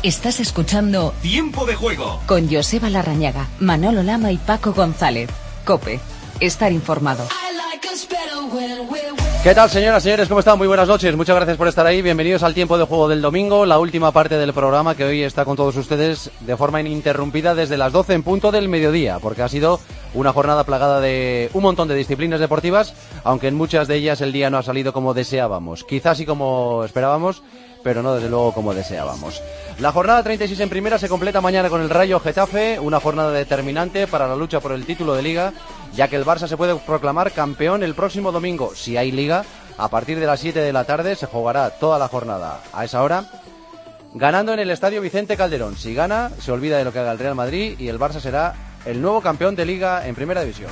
Estás escuchando Tiempo de Juego con Joseba Larrañaga, Manolo Lama y Paco González. COPE. Estar informado. ¿Qué tal, señoras y señores? ¿Cómo están? Muy buenas noches. Muchas gracias por estar ahí. Bienvenidos al Tiempo de Juego del domingo, la última parte del programa que hoy está con todos ustedes de forma ininterrumpida desde las 12 en punto del mediodía, porque ha sido una jornada plagada de un montón de disciplinas deportivas, aunque en muchas de ellas el día no ha salido como deseábamos. Quizás sí como esperábamos, pero no desde luego como deseábamos. La jornada 36 en primera se completa mañana con el Rayo Getafe, una jornada determinante para la lucha por el título de Liga, ya que el Barça se puede proclamar campeón el próximo domingo, si hay Liga. A partir de las 7 de la tarde se jugará toda la jornada a esa hora, ganando en el Estadio Vicente Calderón. Si gana, se olvida de lo que haga el Real Madrid y el Barça será el nuevo campeón de Liga en Primera División.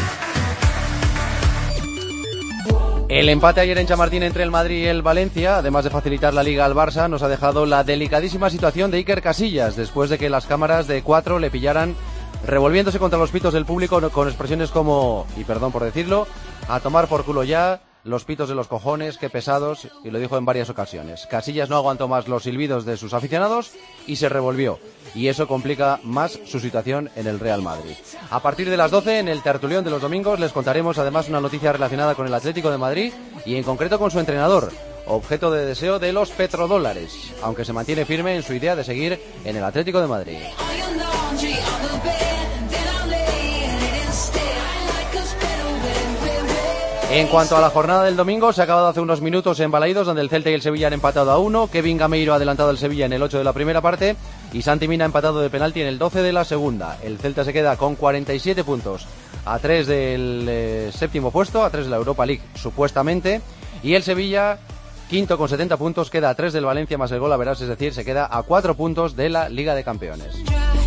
El empate ayer en Chamartín entre el Madrid y el Valencia, además de facilitar la Liga al Barça, nos ha dejado la delicadísima situación de Iker Casillas, después de que las cámaras de 4 le pillaran revolviéndose contra los pitos del público con expresiones como, y perdón por decirlo, a tomar por culo ya, los pitos de los cojones, qué pesados, y lo dijo en varias ocasiones. Casillas no aguantó más los silbidos de sus aficionados y se revolvió, y eso complica más su situación en el Real Madrid. A partir de las 12, en el tertulión de los domingos, les contaremos además una noticia relacionada con el Atlético de Madrid y en concreto con su entrenador, objeto de deseo de los petrodólares, aunque se mantiene firme en su idea de seguir en el Atlético de Madrid. En cuanto a la jornada del domingo, se ha acabado hace unos minutos en Balaídos, donde el Celta y el Sevilla han empatado a 1. Kevin Gameiro ha adelantado al Sevilla en el 8 de la primera parte y Santi Mina ha empatado de penalti en el 12 de la segunda. El Celta se queda con 47 puntos, a 3 del séptimo puesto, a 3 de la Europa League supuestamente, y el Sevilla, quinto con 70 puntos, queda a 3 del Valencia más el gol a verás, es decir, se queda a 4 puntos de la Liga de Campeones.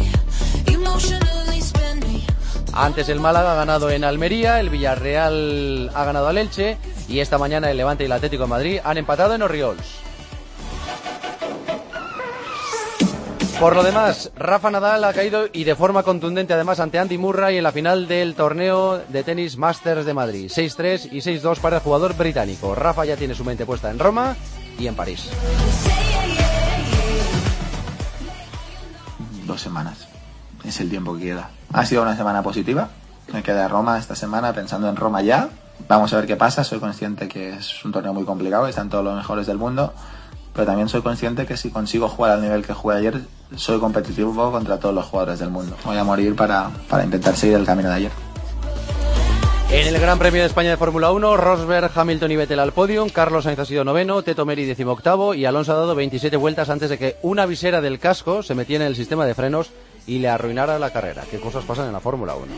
Antes el Málaga ha ganado en Almería, el Villarreal ha ganado al Elche y esta mañana el Levante y el Atlético de Madrid han empatado en Orriols. Por lo demás, Rafa Nadal ha caído y de forma contundente además ante Andy Murray en la final del torneo de tenis Masters de Madrid. 6-3 y 6-2 para el jugador británico. Rafa ya tiene su mente puesta en Roma y en París. 2 semanas. Es el tiempo que queda. Ha sido una semana positiva. Me queda Roma esta semana, pensando en Roma ya. Vamos a ver qué pasa. Soy consciente que es un torneo muy complicado, están todos los mejores del mundo, pero también soy consciente que si consigo jugar al nivel que jugué ayer, soy competitivo contra todos los jugadores del mundo. Voy a morir para intentar seguir el camino de ayer. En el Gran Premio de España de Fórmula 1, Rosberg, Hamilton y Vettel al podium, Carlos Sainz ha sido noveno, Teto Meri 18º y Alonso ha dado 27 vueltas antes de que una visera del casco se metiera en el sistema de frenos y le arruinara la carrera. Qué cosas pasan en la Fórmula 1.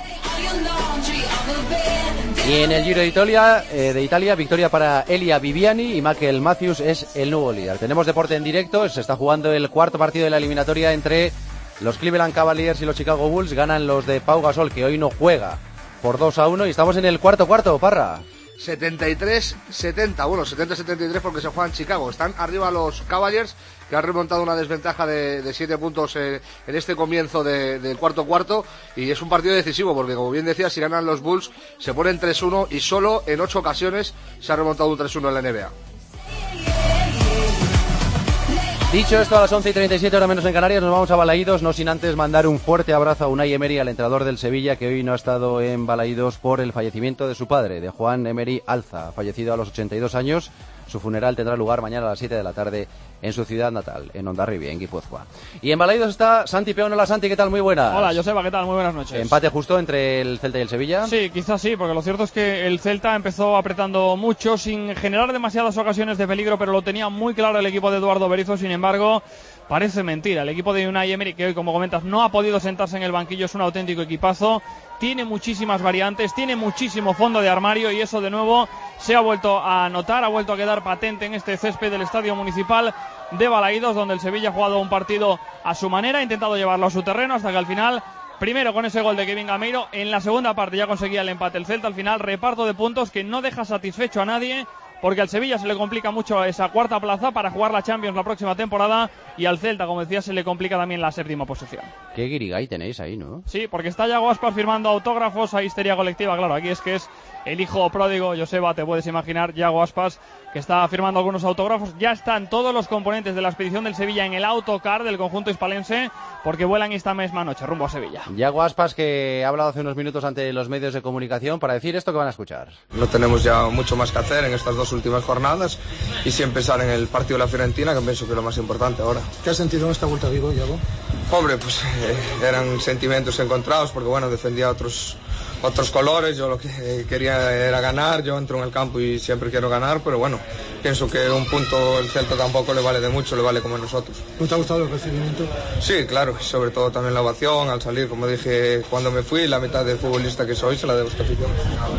Y en el Giro de Italia, victoria para Elia Viviani y Michael Matthews es el nuevo líder. Tenemos deporte en directo, se está jugando el cuarto partido de la eliminatoria entre los Cleveland Cavaliers y los Chicago Bulls. Ganan los de Pau Gasol, que hoy no juega, por 2-1 y estamos en el cuarto, Parra. 73-70, bueno, 70-73 porque se juega en Chicago. Están arriba los Cavaliers, que han remontado una desventaja de 7 puntos en este comienzo del cuarto, y es un partido decisivo porque, como bien decía, si ganan los Bulls se ponen 3-1 y solo en 8 ocasiones se ha remontado un 3-1 en la NBA. Dicho esto, a las 11:37, hora menos en Canarias, nos vamos a Balaídos, no sin antes mandar un fuerte abrazo a Unai Emery, al entrenador del Sevilla, que hoy no ha estado en Balaídos por el fallecimiento de su padre, de Juan Emery Alza, fallecido a los 82 años. Su funeral tendrá lugar mañana a las 7 de la tarde en su ciudad natal, en Hondarribia, en Guipúzcoa. Y en Balaídos está Santi Peón. Hola, Santi, ¿qué tal? Muy buenas. Hola, Joseba, ¿qué tal? Muy buenas noches. ¿Empate justo entre el Celta y el Sevilla? Sí, quizás sí, porque lo cierto es que el Celta empezó apretando mucho, sin generar demasiadas ocasiones de peligro, pero lo tenía muy claro el equipo de Eduardo Berizzo. Sin embargo, parece mentira. El equipo de Unai Emery, que hoy, como comentas, no ha podido sentarse en el banquillo, es un auténtico equipazo. Tiene muchísimas variantes, tiene muchísimo fondo de armario y eso de nuevo se ha vuelto a notar, ha vuelto a quedar patente en este césped del Estadio Municipal de Balaídos, donde el Sevilla ha jugado un partido a su manera, ha intentado llevarlo a su terreno hasta que al final, primero con ese gol de Kevin Gameiro, en la segunda parte ya conseguía el empate el Celta. Al final, reparto de puntos que no deja satisfecho a nadie, porque al Sevilla se le complica mucho esa cuarta plaza para jugar la Champions la próxima temporada y al Celta, como decía, se le complica también la séptima posición. Qué guirigay tenéis ahí, ¿no? Sí, porque está Yago Aspas firmando autógrafos, hay histeria colectiva, claro, aquí es que es el hijo pródigo, Joseba, te puedes imaginar, Yago Aspas, que está firmando algunos autógrafos. Ya están todos los componentes de la expedición del Sevilla en el autocar del conjunto hispalense, porque vuelan esta misma noche rumbo a Sevilla. Yago Aspas, que ha hablado hace unos minutos ante los medios de comunicación para decir esto que van a escuchar. No tenemos ya mucho más que hacer en estas 2 últimas jornadas y sí empezar en el partido de la Fiorentina, que pienso que es lo más importante ahora. ¿Qué has sentido en esta vuelta a Vigo, Yago? Hombre, pues eran sentimientos encontrados porque bueno, defendía otros colores, yo lo que quería era ganar, yo entro en el campo y siempre quiero ganar, pero bueno, pienso que un punto el Celta tampoco le vale de mucho, le vale como a nosotros. ¿No te ha gustado el recibimiento? Sí, claro, sobre todo también la ovación, al salir, como dije, cuando me fui, la mitad del futbolista que soy se la debo a esta afición.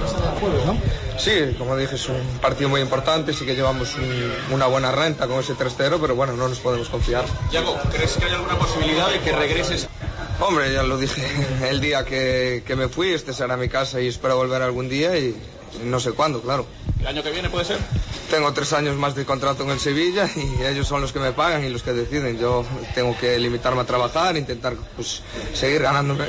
Sí, como dije, es un partido muy importante, sí que llevamos una buena renta con ese 3-0, pero bueno, no nos podemos confiar. Yago, ¿crees que hay alguna posibilidad de que regreses? Hombre, ya lo dije el día que me fui, será mi casa y espero volver algún día y no sé cuándo, claro. ¿El año que viene puede ser? Tengo 3 años más de contrato en el Sevilla y ellos son los que me pagan y los que deciden. Yo tengo que limitarme a trabajar, intentar pues seguir ganándome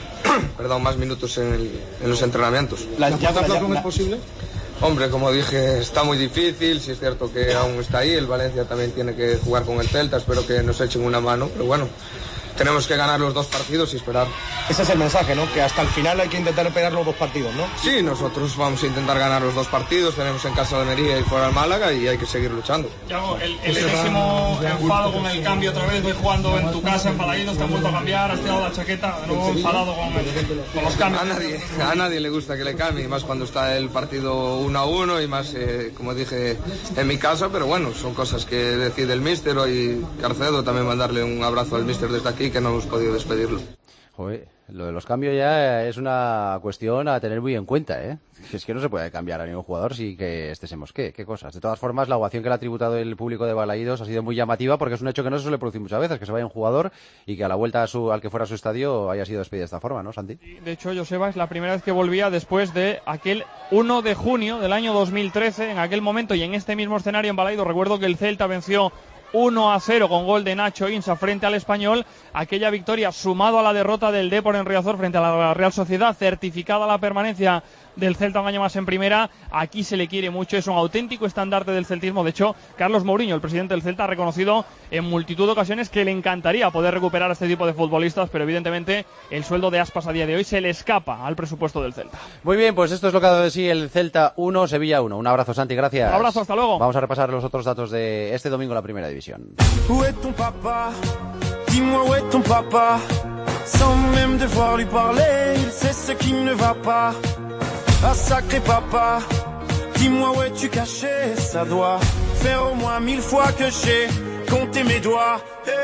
más minutos en los entrenamientos. ¿La contratación es posible? Hombre, como dije, está muy difícil, sí es cierto que aún está ahí, el Valencia también tiene que jugar con el Celta, espero que nos echen una mano, pero bueno, tenemos que ganar los 2 partidos y esperar. Ese es el mensaje, ¿no? Que hasta el final hay que intentar pelear los 2 partidos, ¿no? Sí, nosotros vamos a intentar ganar los 2 partidos, tenemos en casa de Almería y fuera al Málaga y hay que seguir luchando. Yago, el enésimo enfado con el cambio otra vez, voy jugando en tu casa en Balaídos, te han vuelto a cambiar, has tirado la chaqueta, de nuevo enfadado con los cambios. A nadie le gusta que le cambie, y más cuando está el partido 1-1 y más, como dije, en mi casa, pero bueno, son cosas que decide el míster. Hoy Carcedo, también mandarle un abrazo al míster desde aquí, que no hemos podido despedirlo. Joder, lo de los cambios ya es una cuestión a tener muy en cuenta, ¿eh? Es que no se puede cambiar a ningún jugador si que estemos qué cosas. De todas formas, la ovación que le ha tributado el público de Balaídos ha sido muy llamativa porque es un hecho que no se suele producir muchas veces, que se vaya un jugador y que a la vuelta al que fuera su estadio haya sido despedido de esta forma, ¿no, Santi? De hecho, Joseba, es la primera vez que volvía después de aquel 1 de junio del año 2013, en aquel momento y en este mismo escenario en Balaídos. Recuerdo que el Celta venció 1-0 con gol de Nacho Insa frente al Español. Aquella victoria sumado a la derrota del Depor en Riazor frente a la Real Sociedad, certificada la permanencia del Celta un año más en primera. Aquí se le quiere mucho, es un auténtico estandarte del celtismo. De hecho, Carlos Mourinho, el presidente del Celta, ha reconocido en multitud de ocasiones que le encantaría poder recuperar a este tipo de futbolistas, pero evidentemente el sueldo de Aspas a día de hoy se le escapa al presupuesto del Celta. Muy bien, pues esto es lo que ha dado de sí el Celta 1, Sevilla 1. Un abrazo, Santi, gracias. Un abrazo, hasta luego. Vamos a repasar los otros datos de este domingo en la Primera División. Où est ton papa? Dis-moi où est ton papa? Sans même devoir lui parler, il sait ce qui ne va pas. Ah sacré papa, dis-moi où es-tu caché? Ça doit faire au moins 1000 fois que j'ai compté mes doigts.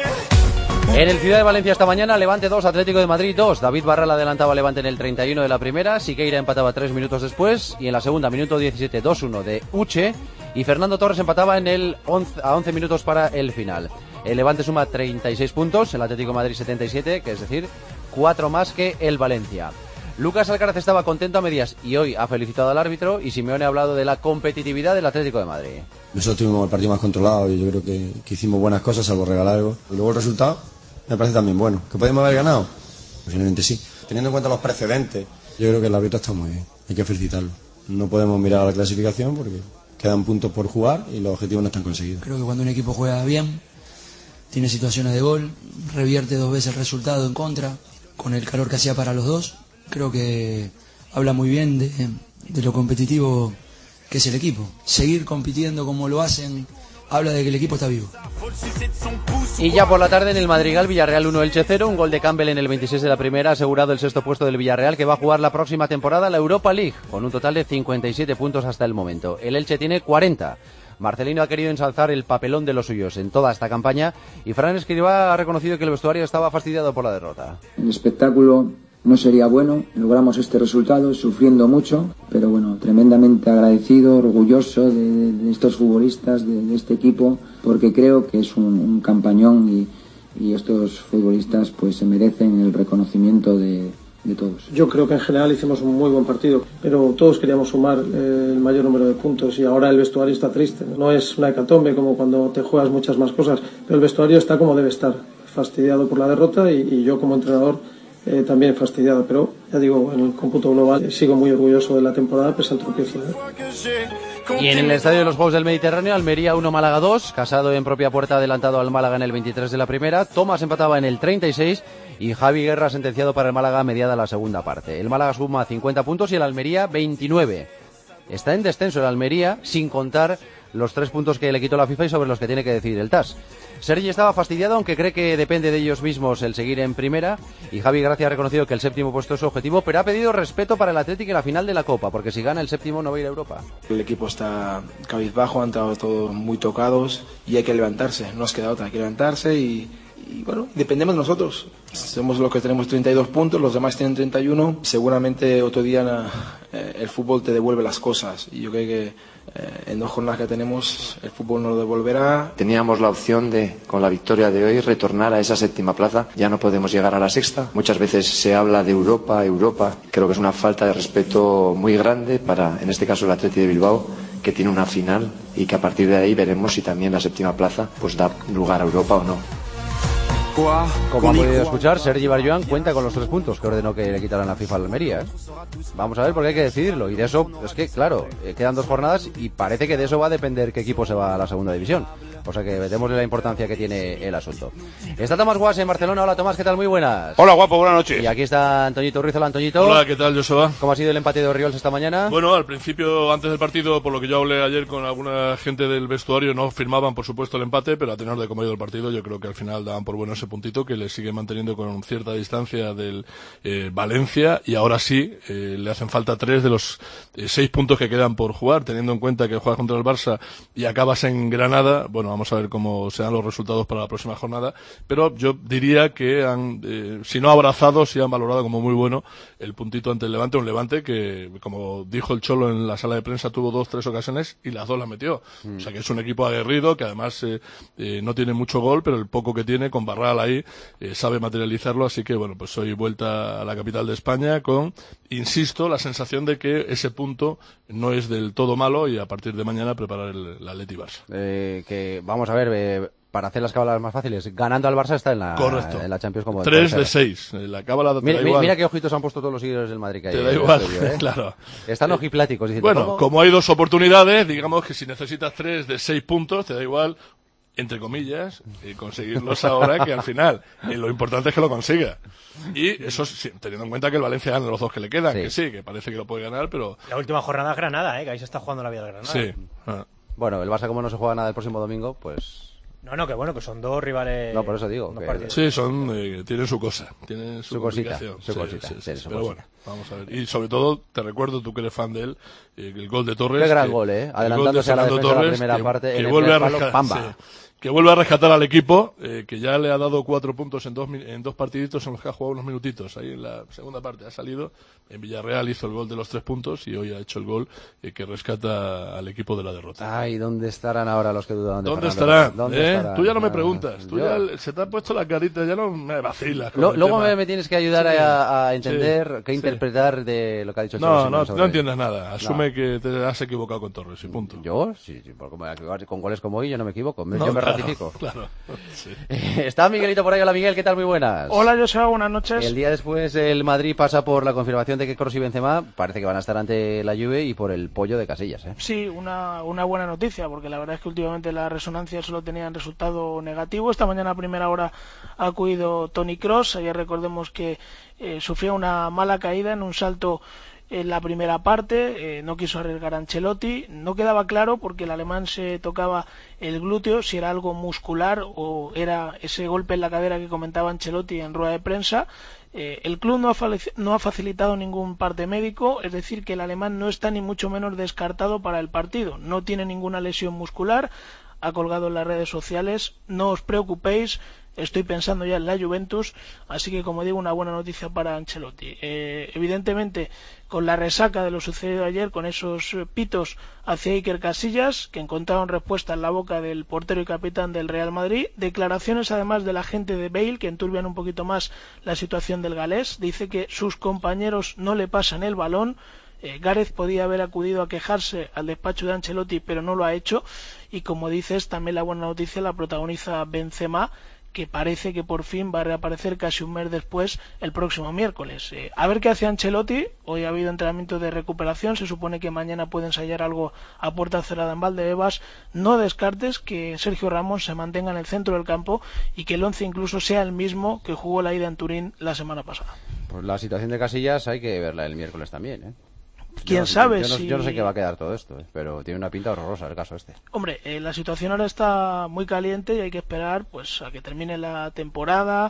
En el Ciudad de Valencia esta mañana, Levante 2, Atlético de Madrid 2. David Barral adelantaba a Levante en el 31 de la primera, Siqueira empataba 3 minutos después y en la segunda, minuto 17, 2-1 de Uche y Fernando Torres empataba en el 11 minutos para el final. El Levante suma 36 puntos, el Atlético de Madrid 77, que es decir, 4 más que el Valencia. Lucas Alcaraz estaba contento a medias y hoy ha felicitado al árbitro y Simeone ha hablado de la competitividad del Atlético de Madrid. Nosotros tuvimos el partido más controlado y yo creo que hicimos buenas cosas, salvo regalar algo. Y luego el resultado me parece también bueno. ¿Que podemos haber ganado? Posiblemente sí. Teniendo en cuenta los precedentes, yo creo que el árbitro está muy bien. Hay que felicitarlo. No podemos mirar a la clasificación porque quedan puntos por jugar y los objetivos no están conseguidos. Creo que cuando un equipo juega bien, tiene situaciones de gol, revierte 2 veces el resultado en contra, con el calor que hacía para los dos, creo que habla muy bien de lo competitivo que es el equipo. Seguir compitiendo como lo hacen habla de que el equipo está vivo. Y ya por la tarde en el Madrigal, Villarreal 1, Elche 0, un gol de Campbell en el 26 de la primera, asegurado el 6º puesto del Villarreal, que va a jugar la próxima temporada la Europa League, con un total de 57 puntos hasta el momento. El Elche tiene 40. Marcelino ha querido ensalzar el papelón de los suyos en toda esta campaña y Fran Escribá ha reconocido que el vestuario estaba fastidiado por la derrota. El espectáculo no sería bueno, logramos este resultado sufriendo mucho, pero bueno, tremendamente agradecido, orgulloso de estos futbolistas, de este equipo, porque creo que es un campañón y estos futbolistas pues se merecen el reconocimiento de de todos. Yo creo que en general hicimos un muy buen partido, pero todos queríamos sumar el mayor número de puntos y ahora el vestuario está triste. No es una hecatombe como cuando te juegas muchas más cosas, pero el vestuario está como debe estar, fastidiado por la derrota y yo como entrenador también fastidiado, pero ya digo, en el cómputo global sigo muy orgulloso de la temporada pese al tropiezo. Y en el Estadio de los Juegos del Mediterráneo, Almería 1, Málaga 2, Casado en propia puerta adelantado al Málaga en el 23 de la primera, Tomás empataba en el 36 y Javi Guerra sentenciado para el Málaga mediada la segunda parte. El Málaga suma 50 puntos y el Almería 29. Está en descenso el Almería sin contar los 3 puntos que le quitó la FIFA y sobre los que tiene que decidir el TAS. Sergi estaba fastidiado, aunque cree que depende de ellos mismos el seguir en primera, y Javi Gracia ha reconocido que el séptimo puesto es su objetivo, pero ha pedido respeto para el Atlético en la final de la Copa, porque si gana el séptimo no va a ir a Europa. El equipo está cabizbajo, han estado todos muy tocados y hay que levantarse, no nos queda otra, hay que levantarse y bueno, dependemos de nosotros. Somos los que tenemos 32 puntos, los demás tienen 31. Seguramente otro día el fútbol te devuelve las cosas y yo creo que en 2 jornadas que tenemos el fútbol nos lo devolverá. Teníamos la opción de, con la victoria de hoy, retornar a esa séptima plaza. Ya no podemos llegar a la sexta. Muchas veces se habla de Europa. Creo que es una falta de respeto muy grande para, en este caso, el Athletic de Bilbao, que tiene una final y que a partir de ahí veremos si también la séptima plaza pues da lugar a Europa o no. Como han podido escuchar, Sergi Barjuan cuenta con los 3 puntos que ordenó que le quitaran la FIFA a la Almería. Vamos a ver, porque hay que decidirlo. Y de eso, es que, claro, quedan 2 jornadas y parece que de eso va a depender qué equipo se va a la segunda división. O sea que démosle la importancia que tiene el asunto. Está Tomás Guas en Barcelona. Hola Tomás, ¿qué tal? Muy buenas. Hola guapo, buenas noches. Y aquí está Antoñito Ruiz. Hola Antoñito. Hola, ¿qué tal, Joseba? ¿Cómo ha sido el empate de Oriols esta mañana? Bueno, al principio, antes del partido, por lo que yo hablé ayer con alguna gente del vestuario, no firmaban por supuesto el empate, pero a tenor de cómo ha ido el partido, yo creo que al final daban por bueno ese puntito que le sigue manteniendo con cierta distancia del Valencia, y ahora sí, le hacen falta 3 de los 6 puntos que quedan por jugar, teniendo en cuenta que juegas contra el Barça y acabas en Granada. Bueno, vamos a ver cómo se dan los resultados para la próxima jornada, pero yo diría que han, si no abrazado, sí han valorado como muy bueno el puntito ante el Levante, un Levante que, como dijo el Cholo en la sala de prensa, tuvo 2-3 ocasiones y las 2 las metió. O sea que es un equipo aguerrido, que además no tiene mucho gol, pero el poco que tiene, con Barral ahí, sabe materializarlo. Así que bueno, pues hoy vuelta a la capital de España con, insisto, la sensación de que ese punto no es del todo malo, y a partir de mañana preparar el Atleti Barça. Que vamos a ver, para hacer las cábalas más fáciles, ganando al Barça está en la Champions como 3 de 6, la cábala te da igual. Mira qué ojitos han puesto todos los seguidores del Madrid que hay. Te da igual, claro. Están ojipláticos diciendo, bueno, ¿cómo? Como hay 2 oportunidades, digamos que si necesitas 3 de 6 puntos, te da igual, entre comillas, conseguirlos ahora, que al final lo importante es que lo consiga. Y eso teniendo en cuenta que el Valencia gana los 2 que le quedan, que parece que lo puede ganar, pero... La última jornada es Granada, que ahí se está jugando la vida de Granada. Sí. Bueno, el Barça, como no se juega nada el próximo domingo, pues... No, que bueno, que son 2 rivales... No, por eso digo. Sí, tienen su cosa, tienen su cosita. Pero bueno, vamos a ver. Y sobre todo, te recuerdo, tú que eres fan de él, el gol de Torres. Qué gran gol, adelantándose a la defensa de la primera parte, que vuelve a rescatar, que vuelve a rescatar al equipo, que ya le ha dado 4 puntos en 2 partiditos en los que ha jugado unos minutitos. Ahí en la segunda parte ha salido, en Villarreal hizo el gol de los 3 puntos y hoy ha hecho el gol que rescata al equipo de la derrota. Ay, ¿dónde estarán ahora los que dudan de ¿Dónde estarán? Tú ya no me preguntas, se te ha puesto la carita, ya no me vacilas. Luego me tienes que ayudar a entender, que interpretar de lo que ha dicho Cholo. No entiendes nada, asume que te has equivocado con Torres y punto. ¿Yo? Sí, porque con goles como hoy yo no me equivoco, yo me ratifico. Claro, sí. Está Miguelito por ahí. Hola Miguel, ¿qué tal? Muy buenas. Hola Joseba, buenas noches. El día después el Madrid pasa por la confirmación de que Kroos y Benzema parece que van a estar ante la Juve y por el pollo de Casillas. Sí, una buena noticia, porque la verdad es que últimamente las resonancias solo tenían resultado negativo. Esta mañana a primera hora ha acudido Toni Kroos. Ayer recordemos que sufrió una mala caída en un salto en la primera parte, no quiso arriesgar a Ancelotti, no quedaba claro porque el alemán se tocaba el glúteo, si era algo muscular o era ese golpe en la cadera que comentaba Ancelotti en rueda de prensa. El club no ha facilitado ningún parte médico, es decir que el alemán no está ni mucho menos descartado para el partido, no tiene ninguna lesión muscular. ha colgado en las redes sociales: no os preocupéis, estoy pensando ya en la Juventus. Así que, como digo, una buena noticia para Ancelotti. Evidentemente, con la resaca de lo sucedido ayer, con esos pitos hacia Iker Casillas, que encontraron respuesta en la boca del portero y capitán del Real Madrid, declaraciones además de la gente de Bale, que enturbian un poquito más la situación del galés. Dice que sus compañeros no le pasan el balón. Gareth podía haber acudido a quejarse al despacho de Ancelotti, pero no lo ha hecho. Y como dices, también la buena noticia la protagoniza Benzema, que parece que por fin va a reaparecer casi un mes después, el próximo miércoles. A ver qué hace Ancelotti. Hoy ha habido entrenamiento de recuperación, se supone que mañana puede ensayar algo a puerta cerrada en Valdebebas. No descartes que Sergio Ramos se mantenga en el centro del campo y que el once incluso sea el mismo que jugó la ida en Turín la semana pasada. Pues la situación de Casillas hay que verla el miércoles también, ¿eh? ¿Quién sabe? Yo no sé qué va a quedar todo esto, pero tiene una pinta horrorosa el caso este. Hombre, la situación ahora está muy caliente y hay que esperar pues a que termine la temporada,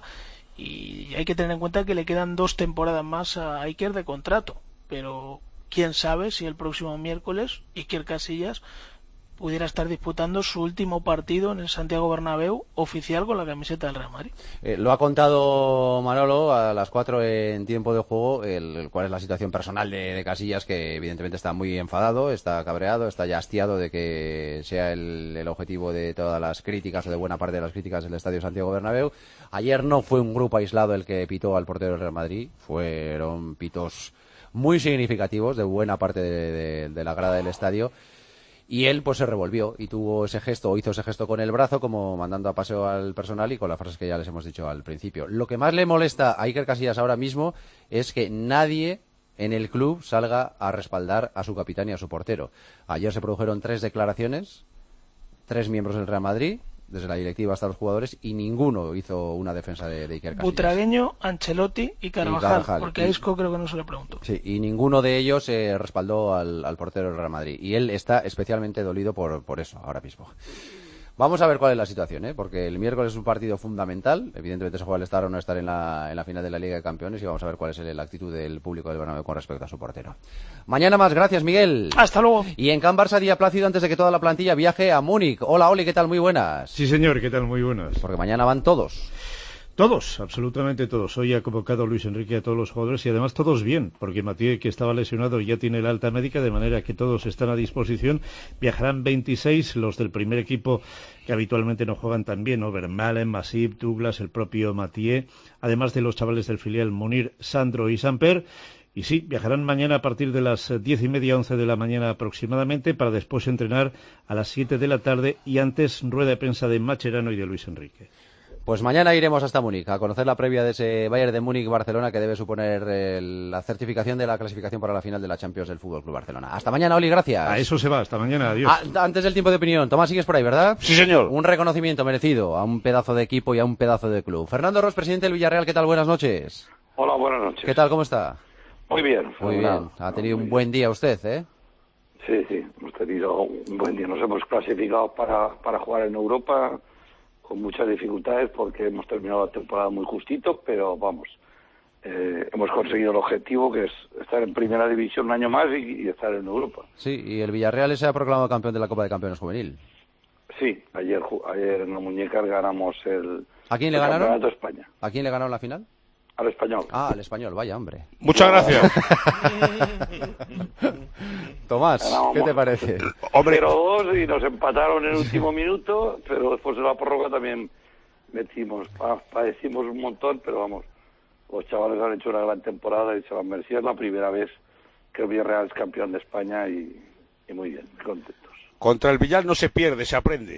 y hay que tener en cuenta que le quedan 2 temporadas más a Iker de contrato. Pero quién sabe si el próximo miércoles Iker Casillas pudiera estar disputando su último partido en el Santiago Bernabéu oficial con la camiseta del Real Madrid. Lo ha contado Manolo a las 4 en tiempo de juego, cuál es la situación personal de Casillas, que evidentemente está muy enfadado, está cabreado, está ya hastiado de que sea el objetivo de todas las críticas o de buena parte de las críticas del Estadio Santiago Bernabéu. Ayer no fue un grupo aislado el que pitó al portero del Real Madrid, fueron pitos muy significativos de buena parte de la grada del estadio. Y él pues se revolvió y hizo ese gesto con el brazo, como mandando a paseo al personal, y con las frases que ya les hemos dicho al principio. Lo que más le molesta a Iker Casillas ahora mismo es que nadie en el club salga a respaldar a su capitán y a su portero. Ayer se produjeron 3 declaraciones, 3 miembros del Real Madrid, desde la directiva hasta los jugadores, y ninguno hizo una defensa de Iker Casillas. Butragueño, Ancelotti y Carvajal, porque a Isco creo que no se le preguntó. Sí, y ninguno de ellos respaldó al portero del Real Madrid, y él está especialmente dolido por eso ahora mismo. Vamos a ver cuál es la situación, porque el miércoles es un partido fundamental. Evidentemente se juega el estar o no estar en la final de la Liga de Campeones, y vamos a ver cuál es la actitud del público del Bernabéu con respecto a su portero. Mañana más, gracias Miguel. Hasta luego. Y en Can Barça, día plácido antes de que toda la plantilla viaje a Múnich. Hola Oli, ¿qué tal? Muy buenas. Sí señor, ¿qué tal? Muy buenas. Porque mañana van todos. Todos, absolutamente todos. Hoy ha convocado Luis Enrique a todos los jugadores, y además todos bien, porque Mathieu, que estaba lesionado, ya tiene la alta médica, de manera que todos están a disposición. Viajarán 26, los del primer equipo que habitualmente no juegan tan bien, ¿no? Vermaelen, Masip, Douglas, el propio Mathieu, además de los chavales del filial Munir, Sandro y Samper. Y sí, viajarán mañana a partir de las 10:30, 11 de la mañana aproximadamente, para después entrenar a las 7 de la tarde, y antes rueda de prensa de Mascherano y de Luis Enrique. Pues mañana iremos hasta Múnich a conocer la previa de ese Bayern de Múnich-Barcelona, que debe suponer la certificación de la clasificación para la final de la Champions del Fútbol Club Barcelona. Hasta mañana, Oli, gracias. A eso se va, hasta mañana, adiós. Antes del tiempo de opinión, Tomás, sigues por ahí, ¿verdad? Sí, señor. Un reconocimiento merecido a un pedazo de equipo y a un pedazo de club. Fernando Ros, presidente del Villarreal, ¿qué tal? Buenas noches. Hola, buenas noches. ¿Qué tal? ¿Cómo está? Muy bien. Muy bien. Ha tenido un buen día usted, ¿eh? Sí, hemos tenido un buen día. Nos hemos clasificado para jugar en Europa con muchas dificultades, porque hemos terminado la temporada muy justito, pero vamos, hemos conseguido el objetivo, que es estar en primera división un año más y estar en Europa. Sí, y el Villarreal se ha proclamado campeón de la Copa de Campeones Juvenil. Sí, ayer en la Muñecas ganamos el Campeonato de España. ¿A quién le ganaron la final? Al Español. Al Español, vaya hombre. Muchas gracias. Tomás, ¿qué te parece? 0-2 y nos empataron en el último minuto, pero después de la prórroga también padecimos un montón, pero vamos, los chavales han hecho una gran temporada y se lo han merecido. Es la primera vez que el Villarreal es campeón de España y muy bien, contentos. Contra el Villar no se pierde, se aprende.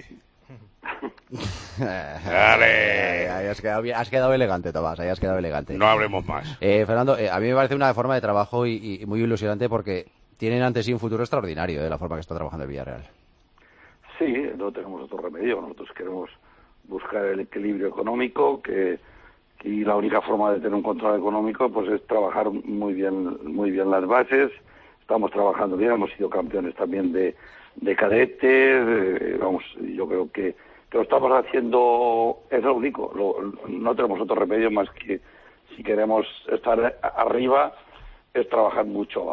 Dale. Ahí has quedado elegante, Tomás, ahí has quedado elegante. No hablemos más. Fernando, a mí me parece una forma de trabajo y muy ilusionante, porque tienen ante sí un futuro extraordinario, la forma que está trabajando el Villarreal. Sí, no tenemos otro remedio. Nosotros queremos buscar el equilibrio económico, y la única forma de tener un control económico pues es trabajar muy bien las bases. Estamos trabajando bien, hemos sido campeones también de cadetes, vamos, yo creo que lo estamos haciendo, es lo único, no tenemos otro remedio más que, si queremos estar arriba, es trabajar mucho abajo.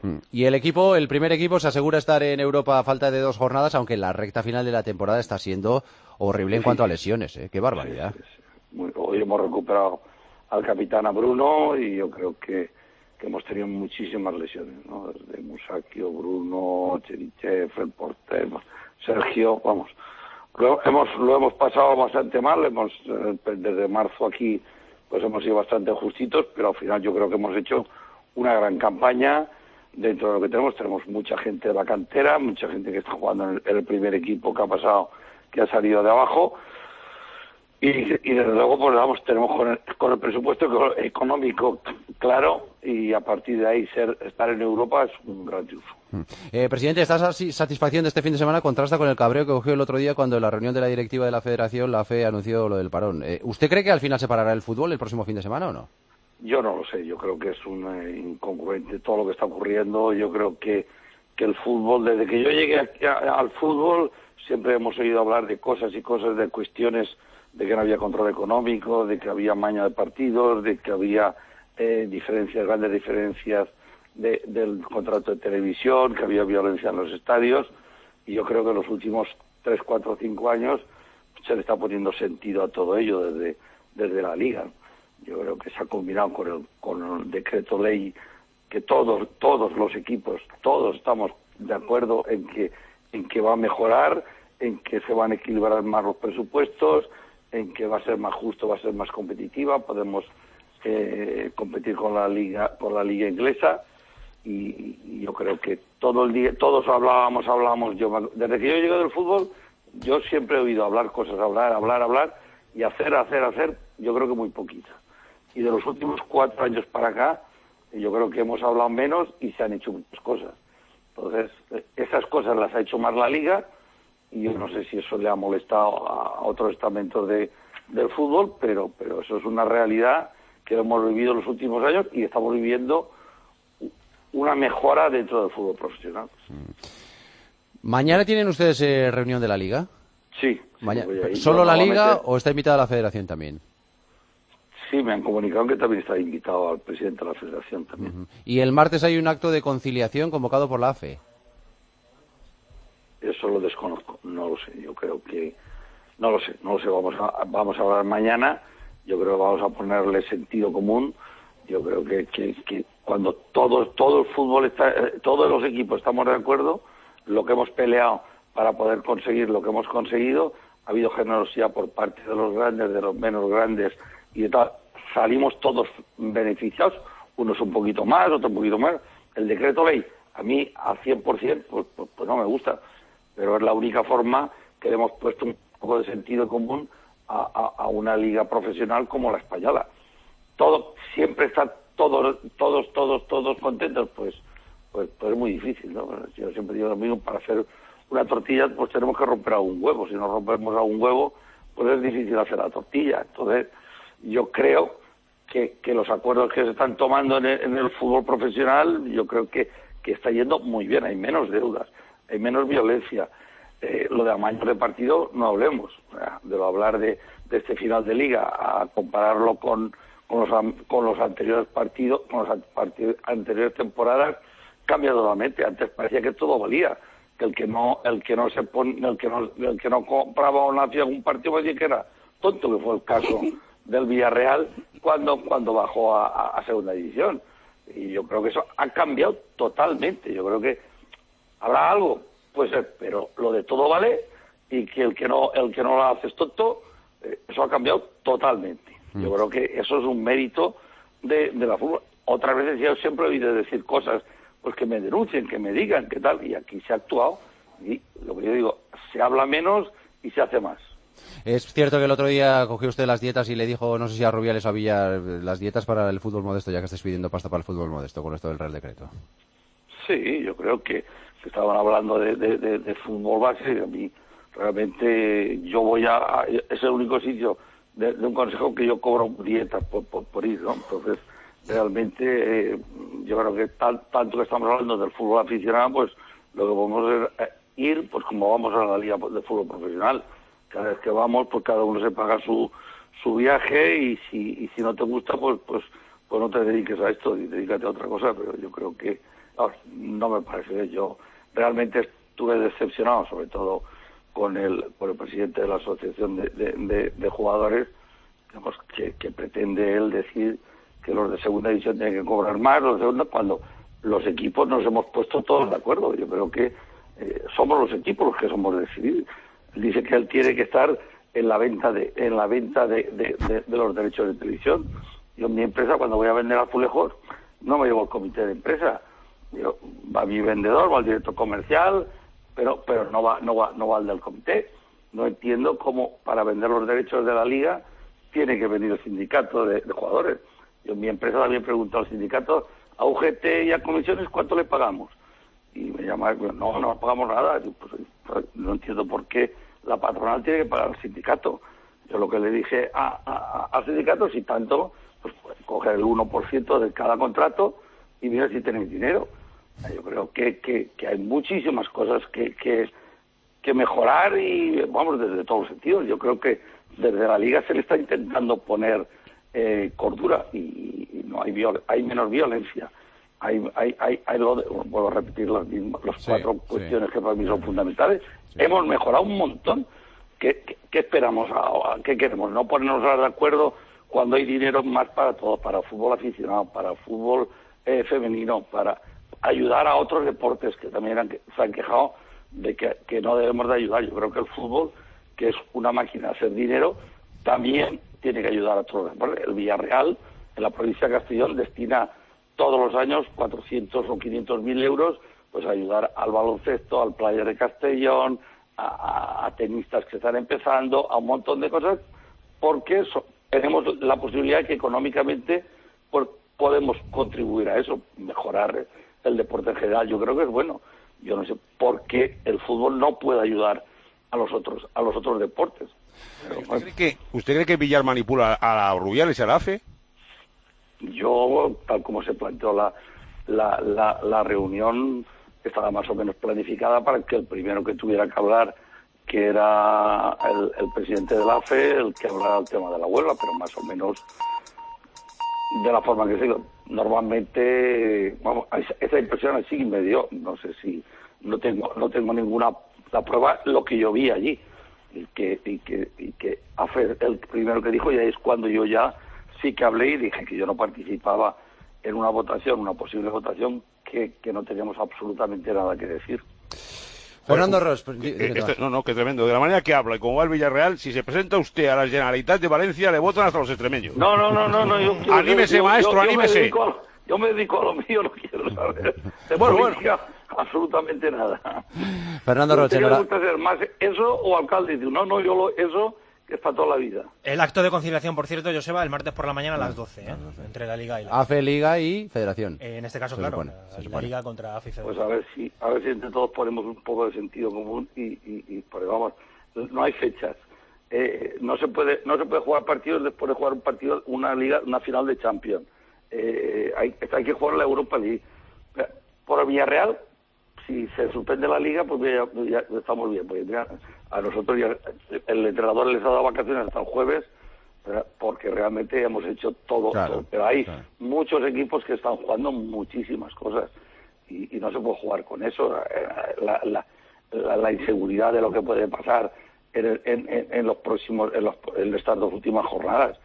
Y el primer equipo se asegura estar en Europa a falta de 2 jornadas, aunque la recta final de la temporada está siendo horrible en cuanto a lesiones, ¡Qué barbaridad! Hoy hemos recuperado al capitán, a Bruno, y yo creo que hemos tenido muchísimas lesiones, ¿no? Desde Musacchio, Bruno, Cherichev, el portero, Sergio, vamos. Lo hemos pasado bastante mal, desde marzo aquí pues hemos sido bastante justitos, pero al final yo creo que hemos hecho una gran campaña. Dentro de lo que tenemos mucha gente de la cantera, mucha gente que está jugando en el primer equipo que ha salido de abajo, y desde luego pues vamos, tenemos con el presupuesto económico claro, y a partir de ahí estar en Europa es un gran triunfo. Presidente, ¿esta satisfacción de este fin de semana contrasta con el cabreo que cogió el otro día cuando en la reunión de la directiva de la Federación la FE anunció lo del parón? ¿Usted cree que al final se parará el fútbol el próximo fin de semana o no? Yo no lo sé, yo creo que es un incongruente todo lo que está ocurriendo. Yo creo que el fútbol, desde que yo llegué al fútbol, siempre hemos oído hablar de cosas y cosas, de cuestiones de que no había control económico, de que había maña de partidos, de que había grandes diferencias del contrato de televisión, que había violencia en los estadios, y yo creo que en los últimos 3, 4, 5 años se le está poniendo sentido a todo ello desde la Liga. Yo creo que se ha combinado con el decreto ley, que todos los equipos, todos estamos de acuerdo en que va a mejorar, en que se van a equilibrar más los presupuestos, en que va a ser más justo, va a ser más competitiva, podemos competir con la liga inglesa, y yo creo que todo el día todos hablábamos. Desde que yo llegué del fútbol, yo siempre he oído hablar cosas, hablar y hacer, yo creo que muy poquito. Y de los últimos 4 años para acá, yo creo que hemos hablado menos y se han hecho muchas cosas. Entonces, esas cosas las ha hecho más la Liga, y yo no sé si eso le ha molestado a otros estamentos del fútbol, pero eso es una realidad que hemos vivido en los últimos años, y estamos viviendo una mejora dentro del fútbol profesional. ¿Mañana tienen ustedes reunión de la Liga? Sí. ¿Solo la Liga o está invitada la Federación también? Sí, me han comunicado que también está invitado al presidente de la Federación también. Y el martes hay un acto de conciliación convocado por la AFE. Eso lo desconozco, no lo sé. Yo creo que no lo sé. Vamos a hablar mañana. Yo creo que vamos a ponerle sentido común. Yo creo que cuando todo el fútbol todos los equipos estamos de acuerdo, lo que hemos peleado para poder conseguir lo que hemos conseguido, ha habido generosidad por parte de los grandes, de los menos grandes y de tal. Salimos todos beneficiados, unos un poquito más, otros un poquito más. El decreto ley, a mí al 100%, pues no me gusta, pero es la única forma que le hemos puesto un poco de sentido común a una liga profesional como la española. Siempre están todos contentos, pues es muy difícil, ¿no? Yo siempre digo lo mismo, para hacer una tortilla pues tenemos que romper a un huevo. Si no rompemos a un huevo, pues es difícil hacer la tortilla. Entonces, yo creo que los acuerdos que se están tomando en el fútbol profesional, yo creo que está yendo muy bien. Hay menos deudas, hay menos violencia. Lo de amaños de partido no hablemos. De lo hablar de este final de liga, a compararlo con los anteriores partidos, con las anteriores temporadas, cambia totalmente. Antes parecía que todo valía, que el que no compraba o no hacía un partido parecía que era tonto, que fue el caso del Villarreal cuando bajó a segunda división. Y yo creo que eso ha cambiado totalmente. Yo creo que habrá algo, puede ser, pero lo de todo vale, y que el que no lo hace es tonto, eso ha cambiado totalmente. Yo creo que eso es un mérito de la fútbol. Otras veces yo siempre he oído decir cosas, pues que me denuncien, que me digan, que tal, y aquí se ha actuado, y lo que yo digo, se habla menos y se hace más. Es cierto que el otro día cogió usted las dietas y le dijo, no sé si a Rubiales o a Villar, las dietas para el fútbol modesto, ya que estáis pidiendo pasta para el fútbol modesto con esto del Real Decreto. Sí, yo creo que estaban hablando de fútbol base, y a mí realmente yo voy es el único sitio de un consejo que yo cobro dietas por ir, ¿no? Entonces, realmente yo creo que tanto que estamos hablando del fútbol aficionado, pues lo que podemos es ir, pues como vamos a la liga de fútbol profesional. Cada vez que vamos, pues cada uno se paga su viaje, y si no te gusta, pues pues no te dediques a esto y dedícate a otra cosa, pero yo creo que no me parece. Yo realmente estuve decepcionado, sobre todo con el presidente de la asociación de jugadores, digamos, que pretende él decir que los de segunda división tienen que cobrar más, los de segunda, cuando los equipos nos hemos puesto todos de acuerdo. Yo creo que somos los equipos los que somos decididos. Dice que él tiene que estar en la venta de los derechos de televisión. Yo en mi empresa, cuando voy a vender azulejos, no me llevo el comité de empresa. Va mi vendedor, va el director comercial, pero no va el del comité. No entiendo cómo para vender los derechos de la liga tiene que venir el sindicato de jugadores. Yo en mi empresa también pregunto al sindicato, a UGT y a comisiones, ¿cuánto le pagamos? Y me llama, no pagamos nada. Yo, pues, no entiendo por qué la patronal tiene que pagar al sindicato. Yo lo que le dije al sindicato, si tanto, pues coger el 1% de cada contrato y mira si tenéis dinero. Yo creo que hay muchísimas cosas que mejorar y vamos desde todos los sentidos. Yo creo que desde la liga se le está intentando poner cordura y no hay menos violencia. Vuelvo a repetir las cuatro cuestiones que para mí son fundamentales. Hemos mejorado un montón. ¿Qué esperamos ahora? ¿Qué queremos? No ponernos de acuerdo cuando hay dinero más para todo, para fútbol aficionado, para fútbol femenino, para ayudar a otros deportes que también se han quejado de que no debemos de ayudar. Yo creo que el fútbol, que es una máquina de hacer dinero, también tiene que ayudar a otros deportes. El Villarreal, en la provincia de Castellón, destina todos los años 400 o 500.000 euros pues a ayudar al baloncesto, al Playa de Castellón, a tenistas que están empezando, a un montón de cosas, porque tenemos la posibilidad de que económicamente pues, podemos contribuir a eso, mejorar el deporte en general. Yo creo que es bueno. Yo no sé por qué el fútbol no puede ayudar a los otros deportes. Pero, ¿Usted cree que Villar manipula a la Rubiales y a la AFE? Yo, tal como se planteó la reunión, estaba más o menos planificada para que el primero que tuviera que hablar, que era el presidente de la AFE, el que hablara del tema de la huelga, pero más o menos de la forma que se dio. Normalmente, vamos, esa impresión así me dio, no sé si, no tengo ninguna la prueba, lo que yo vi allí, y que AFE, el primero que dijo, ya es cuando yo ya sí que hablé y dije que yo no participaba en una posible votación que no teníamos absolutamente nada que decir. Fernando Ros, que tremendo. De la manera que habla y como va el Villarreal, si se presenta usted a la Generalitat de Valencia, le votan hasta los extremeños. No. Anímese, maestro, anímese. Yo me dedico a lo mío, no quiero saber de política absolutamente nada. Fernando Roche, ¿Te gusta ser más eso o alcalde? No, eso que es para toda la vida. El acto de conciliación, por cierto, Joseba, el martes por la mañana a las 12, entre la Liga y la AFE, Liga y Federación. En este caso, claro, la Liga contra AFE y Federación. Pues a ver si entre todos ponemos un poco de sentido común y porque vamos, no hay fechas. No se puede jugar partidos después de jugar un partido, una final de Champions. Hay que jugar la Europa League. Por el Villarreal, si se suspende la liga, pues ya estamos bien, porque a nosotros ya el entrenador les ha dado vacaciones hasta el jueves, porque realmente hemos hecho todo, pero hay muchos equipos que están jugando muchísimas cosas y no se puede jugar con eso. La inseguridad de lo que puede pasar en estas dos últimas jornadas.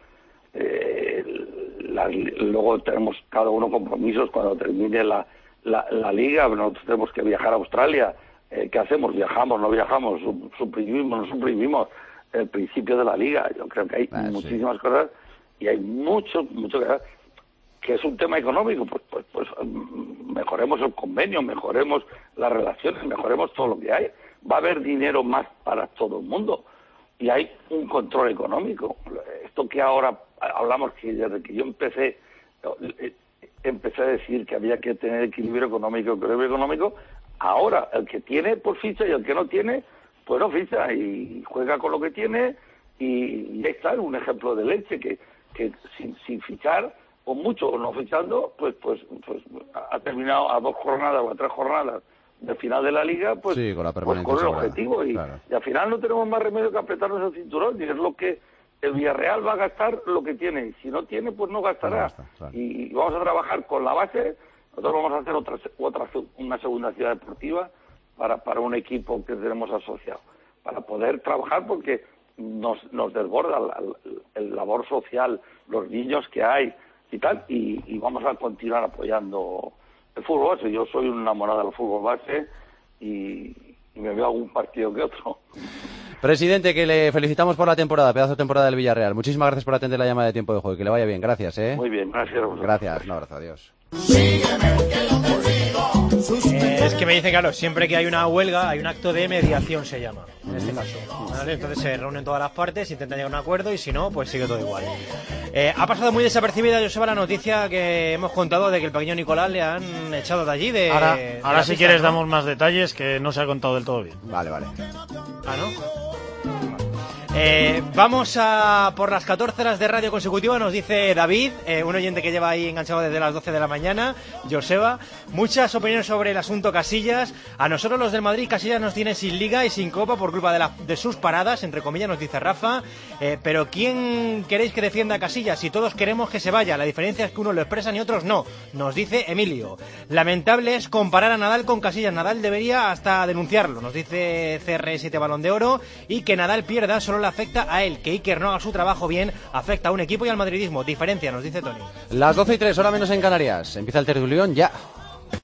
Luego tenemos cada uno compromisos cuando termine la liga. Nosotros tenemos que viajar a Australia. ¿Qué hacemos? ¿Viajamos? ¿No viajamos? ¿Suprimimos? ¿No suprimimos? El principio de la liga. Yo creo que hay muchísimas cosas y hay mucho que es un tema económico. Pues mejoremos el convenio, mejoremos las relaciones, mejoremos todo lo que hay. Va a haber dinero más para todo el mundo y hay un control económico. Esto que ahora hablamos, que desde que yo empecé a decir que había que tener equilibrio económico, ahora el que tiene pues ficha y el que no tiene pues no ficha y juega con lo que tiene y ahí está un ejemplo de leche que sin fichar o mucho o no fichando pues ha terminado a 2 jornadas o a 3 jornadas del final de la liga pues con el objetivo y al final no tenemos más remedio que apretarnos el cinturón y es lo que el Villarreal va a gastar lo que tiene, si no tiene, pues no gastará. Claro. Y vamos a trabajar con la base. Nosotros vamos a hacer una segunda ciudad deportiva para un equipo que tenemos asociado, para poder trabajar, porque nos desborda el labor social, los niños que hay y tal, y vamos a continuar apoyando el fútbol base. Yo soy un enamorado del fútbol base y me veo algún partido que otro. Presidente, que le felicitamos por la temporada, pedazo de temporada del Villarreal. Muchísimas gracias por atender la llamada de Tiempo de Juego y que le vaya bien. Gracias, Muy bien, gracias a vosotros. Gracias, un abrazo, adiós. Es que me dicen, claro, siempre que hay una huelga, hay un acto de mediación, se llama, en este caso, ¿vale? Entonces se reúnen todas las partes, intentan llegar a un acuerdo y si no, pues sigue todo igual. Ha pasado muy desapercibida, Joseba, la noticia que hemos contado de que el pequeño Nicolás le han echado de allí. Ahora si quieres damos más detalles, que no se ha contado del todo bien. Vale. Ah, ¿no? Vamos a por las 14 horas de radio consecutiva, nos dice David, un oyente que lleva ahí enganchado desde las 12 de la mañana, Joseba. Muchas opiniones sobre el asunto Casillas. A nosotros los del Madrid, Casillas nos tiene sin liga y sin copa por culpa de sus paradas, entre comillas, nos dice Rafa. Pero ¿quién queréis que defienda a Casillas? Si todos queremos que se vaya, la diferencia es que unos lo expresan y otros no, nos dice Emilio. Lamentable es comparar a Nadal con Casillas, Nadal debería hasta denunciarlo, nos dice CR7 Balón de Oro, y que Nadal pierda solo le afecta a él, que Iker no haga su trabajo bien afecta a un equipo y al madridismo. Diferencia, nos dice Tony. Las 12:03, hora menos en Canarias. Empieza el tertulión ya.